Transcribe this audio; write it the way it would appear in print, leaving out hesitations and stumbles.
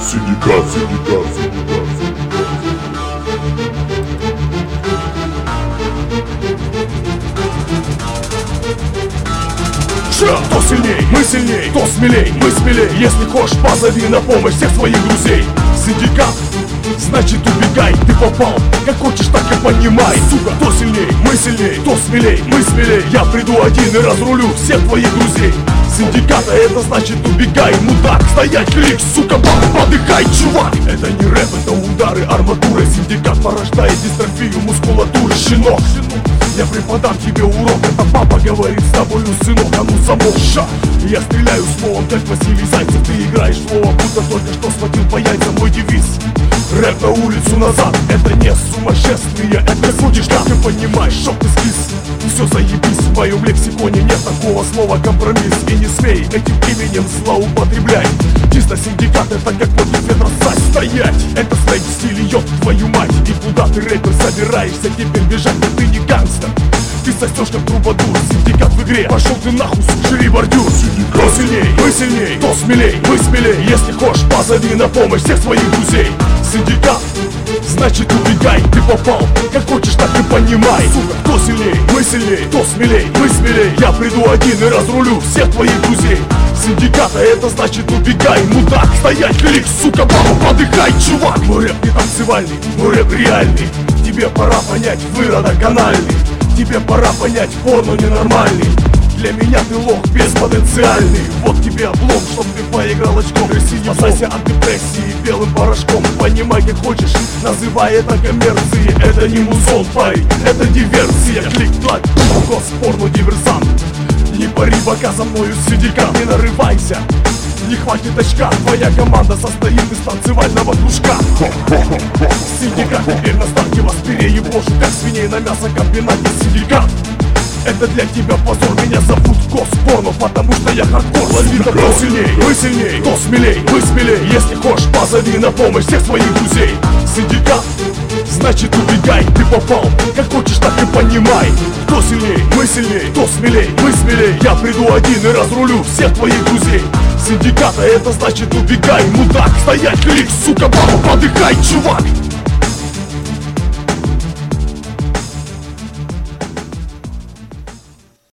Синдикат. Кто сильней? Мы сильней. Кто смелей? Мы смелей. Если хочешь, позови на помощь всех своих друзей. Синдикат, значит убегай, ты попал. Как хочешь, так и понимай. Сука, кто сильней? Мы сильней. Кто смелей? Мы смелей. Я приду один и разрулю всех твоих друзей. Синдиката, это значит убегай, мудак. Стоять, крик, сука, подыхай, чувак. Это не рэп, это удары арматуры. Синдикат порождает дистрофию мускулатуры. Щенок, я преподам тебе урок. Это папа говорит с тобою, сынок, а ну замолча. Я стреляю словом, как Василий Зайцев. Ты играешь слово, будто только что схватил по яйцам мой девиз. Рэп на улицу назад, это не сумасшествие. Это будешь, как ты понимаешь, чтоб ты скис. Все заебись, в моем лексиконе нет такого слова компромисс. И не смей этим именем злоупотреблять. Чисто синдикат, это как против ветра стоять. Это сленг в стиле, ёб твою мать. И куда ты, рэпер, собираешься теперь бежать, но ты не гангстер. Ты сосешь как трубадур, синдикат в игре. Пошел ты нахуй, жри бордюр. Кто сильней? Мы сильней. Кто смелей? Мы смелей. Если хочешь, позови на помощь всех своих друзей. Синдикат, значит убегай, ты попал. Как хочешь, так и понимай. Сука, кто сильней? Мы сильней. Кто смелей? Мы смелей. Я приду один и разрулю всех твоих друзей. Синдиката, это значит убегай, мудак. Стоять, крик, сука, подыхай, чувак. Мой рэп не танцевальный, мой рэп реальный. Тебе пора понять, выродок анальный. Тебе пора понять, порно ненормальный. Для меня ты лох беспотенциальный. Вот тебе облом, чтоб ты поиграл очком. Спасайся от депрессии белым порошком. Понимай как хочешь, называй это коммерцией. Это не музон, парень, это диверсия. Клик-клак, порно диверсант. Не пари, пока за мною синдикат. Не нарывайся, не хватит очка. Твоя команда состоит из танцевального кружка. Синдикат теперь на старте вас переебошу, как свиней на мясокомбинате. Синдикат, это для тебя позор. Меня зовут Госпорно, потому что я хардкор. Лови, кто сильней? Мы сильней. Кто смелей? Мы смелей. Если хочешь, позови на помощь всех своих друзей. Синдикат, значит убегай, ты попал. Как хочешь, так и понимай. Кто сильней? Мы сильней. Кто смелей? Мы смелей. Я приду один и разрулю всех твоих друзей. Синдиката, это значит убегай, мудак. Стоять, крик, сука, подыхай, чувак.